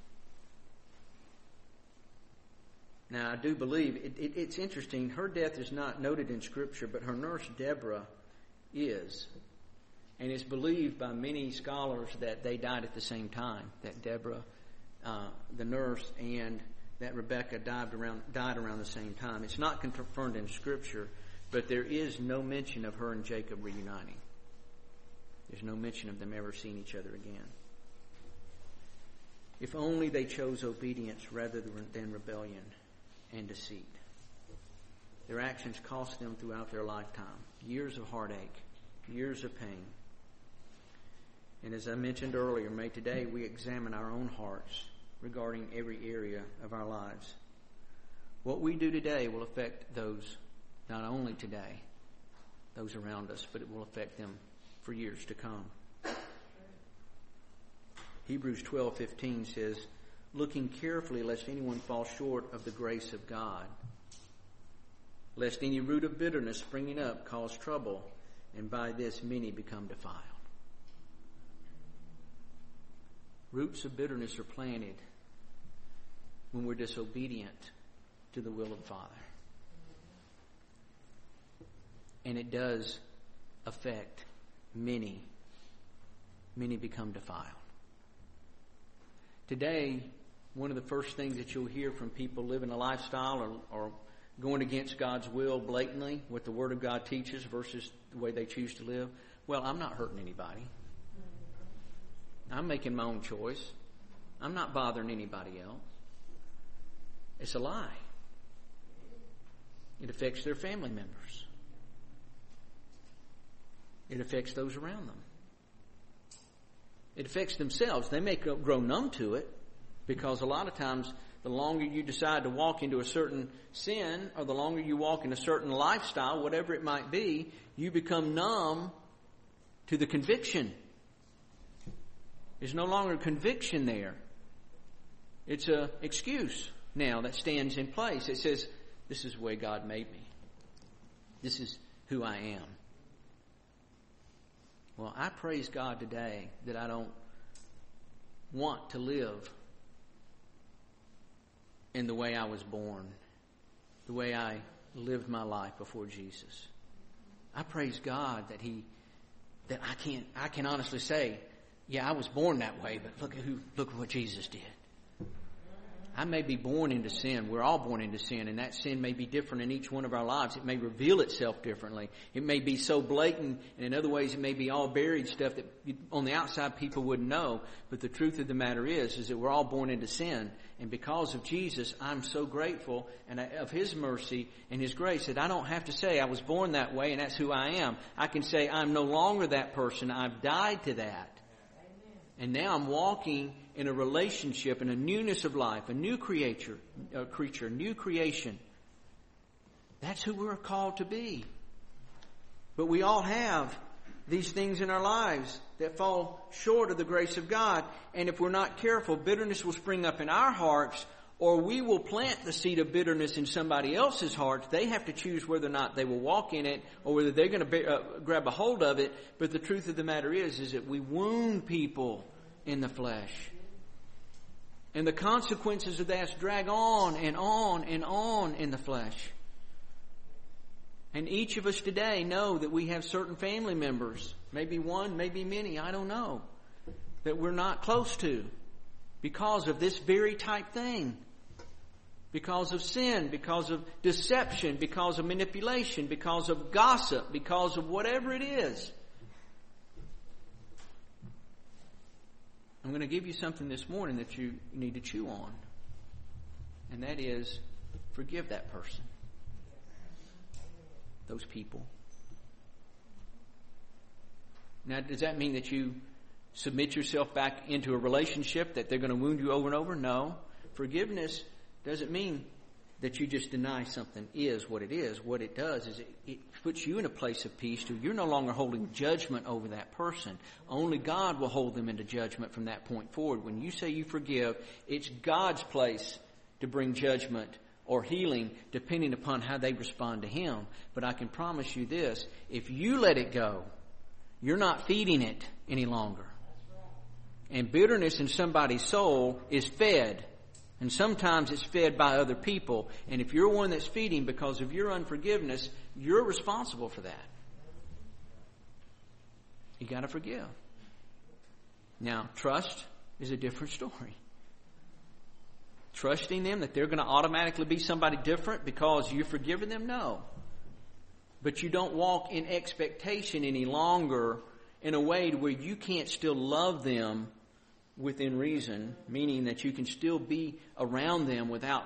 Now, I do believe, it's interesting, her death is not noted in Scripture, but her nurse, Deborah, is. And it's believed by many scholars that they died at the same time, that Deborah, the nurse, and that Rebecca died around the same time. It's not confirmed in Scripture, but there is no mention of her and Jacob reuniting. There's no mention of them ever seeing each other again. If only they chose obedience rather than rebellion and deceit. Their actions cost them throughout their lifetime. Years of heartache, years of pain. And as I mentioned earlier, may today we examine our own hearts regarding every area of our lives. What we do today will affect those, not only today, those around us, but it will affect them for years to come. Hebrews 12:15 says, looking carefully lest anyone fall short of the grace of God, lest any root of bitterness springing up cause trouble, and by this many become defiled. Roots of bitterness are planted when we're disobedient to the will of the Father. And it does affect many. Many become defiled. Today, one of the first things that you'll hear from people living a lifestyle or going against God's will blatantly, what the Word of God teaches versus the way they choose to live, well, I'm not hurting anybody. I'm making my own choice. I'm not bothering anybody else. It's a lie. It affects their family members. It affects those around them. It affects themselves. They may grow numb to it because a lot of times the longer you decide to walk into a certain sin or the longer you walk in a certain lifestyle, whatever it might be, you become numb to the conviction. There's no longer conviction there. It's an excuse now that stands in place. It says, this is the way God made me. This is who I am. Well, I praise God today that I don't want to live in the way I was born, the way I lived my life before Jesus. I praise God that I can honestly say, yeah, I was born that way, but look at what Jesus did. I may be born into sin. We're all born into sin, and that sin may be different in each one of our lives. It may reveal itself differently. It may be so blatant, and in other ways it may be all buried stuff that on the outside people wouldn't know. But the truth of the matter is that we're all born into sin. And because of Jesus, I'm so grateful and of His mercy and His grace that I don't have to say I was born that way and that's who I am. I can say I'm no longer that person. I've died to that. And now I'm walking in a relationship, in a newness of life, a new creature, new creation. That's who we're called to be. But we all have these things in our lives that fall short of the grace of God. And if we're not careful, bitterness will spring up in our hearts, or we will plant the seed of bitterness in somebody else's heart. They have to choose whether or not they will walk in it or whether they're going to grab a hold of it. But the truth of the matter is that we wound people in the flesh. And the consequences of that drag on and on and on in the flesh. And each of us today know that we have certain family members, maybe one, maybe many, I don't know, that we're not close to because of this very type thing. Because of sin, because of deception, because of manipulation, because of gossip, because of whatever it is. I'm going to give you something this morning that you need to chew on. And that is, forgive that person. Those people. Now, does that mean that you submit yourself back into a relationship that they're going to wound you over and over? No. Forgiveness doesn't mean that you just deny something is what it is. What it does is it puts you in a place of peace too. You're no longer holding judgment over that person. Only God will hold them into judgment from that point forward. When you say you forgive, it's God's place to bring judgment or healing depending upon how they respond to Him. But I can promise you this, if you let it go, you're not feeding it any longer. And bitterness in somebody's soul is fed. And sometimes it's fed by other people. And if you're one that's feeding because of your unforgiveness, you're responsible for that. You got to forgive. Now, trust is a different story. Trusting them that they're going to automatically be somebody different because you've forgiven them? No. But you don't walk in expectation any longer in a way where you can't still love them within reason, meaning that you can still be around them without,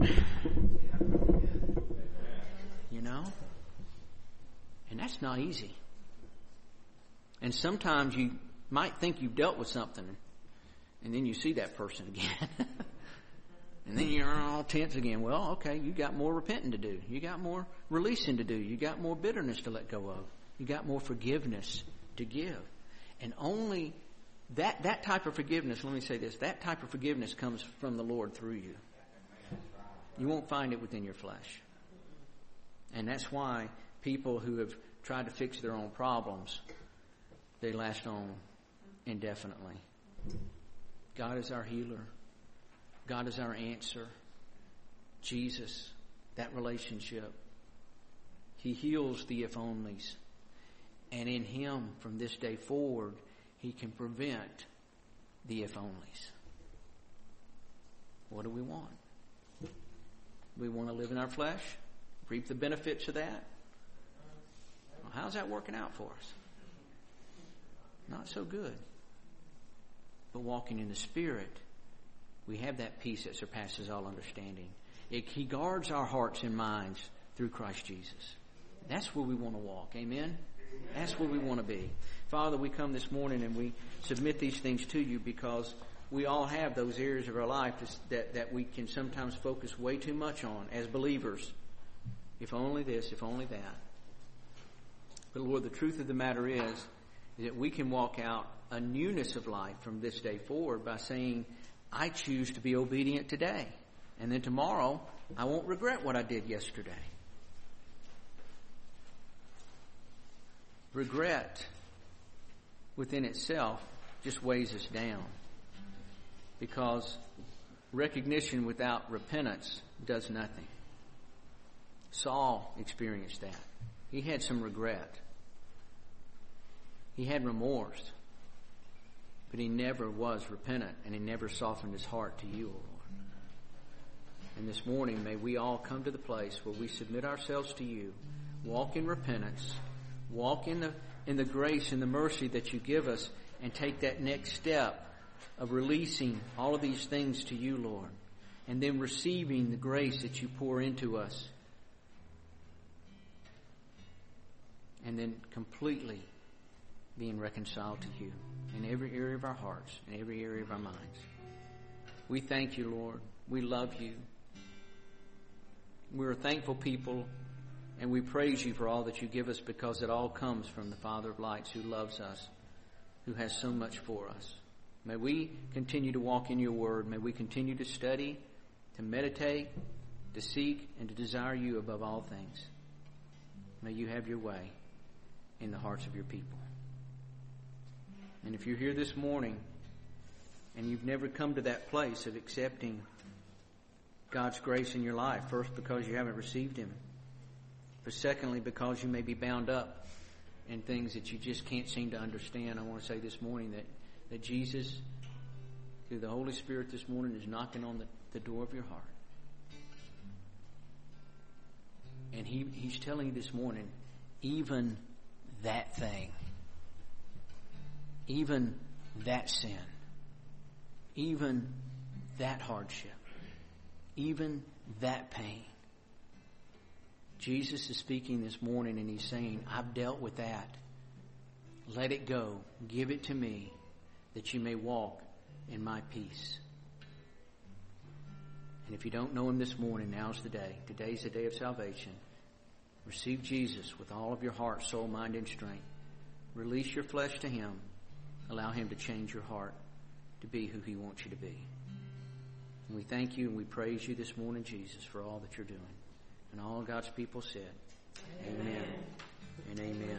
And that's not easy. And sometimes you might think you've dealt with something, and then you see that person again. And then you're all tense again. Well, okay, you got more repenting to do. You got more releasing to do. You got more bitterness to let go of. You got more forgiveness to give. And only that type of forgiveness, let me say this, that type of forgiveness comes from the Lord through you. You won't find it within your flesh. And that's why people who have tried to fix their own problems, they last on indefinitely. God is our healer. God is our answer. Jesus, that relationship. He heals the if-onlys. And in Him, from this day forward, He can prevent the if-onlys. What do we want? We want to live in our flesh? Reap the benefits of that? Well, how's that working out for us? Not so good. But walking in the Spirit, we have that peace that surpasses all understanding. He guards our hearts and minds through Christ Jesus. That's where we want to walk. Amen? That's where we want to be. Father, we come this morning and we submit these things to you because we all have those areas of our life that we can sometimes focus way too much on as believers. If only this, if only that. But Lord, the truth of the matter is that we can walk out a newness of life from this day forward by saying, I choose to be obedient today. And then tomorrow, I won't regret what I did yesterday. Regret within itself just weighs us down, because recognition without repentance does nothing. Saul experienced that. He had some regret. He had remorse. But he never was repentant, and he never softened his heart to you, O Lord. And this morning, may we all come to the place where we submit ourselves to you, walk in repentance, walk in the grace and the mercy that you give us, and take that next step of releasing all of these things to you, Lord, and then receiving the grace that you pour into us, and then completely being reconciled to you in every area of our hearts, in every area of our minds. We thank you, Lord. We love you. We're a thankful people, and we praise you for all that you give us, because it all comes from the Father of lights who loves us, who has so much for us. May we continue to walk in your word. May we continue to study, to meditate, to seek, and to desire you above all things. May you have your way in the hearts of your people. And if you're here this morning and you've never come to that place of accepting God's grace in your life, first because you haven't received Him, but secondly because you may be bound up in things that you just can't seem to understand, I want to say this morning that Jesus, through the Holy Spirit this morning, is knocking on the door of your heart. And He's telling you this morning, even that thing, even that sin, even that hardship, even that pain. Jesus is speaking this morning, and He's saying, I've dealt with that. Let it go. Give it to me, that you may walk in my peace. And if you don't know Him this morning, now's the day. Today's the day of salvation. Receive Jesus with all of your heart, soul, mind, and strength. Release your flesh to Him. Allow Him to change your heart to be who He wants you to be. And we thank you and we praise you this morning, Jesus, for all that you're doing. And all God's people said, Amen and amen.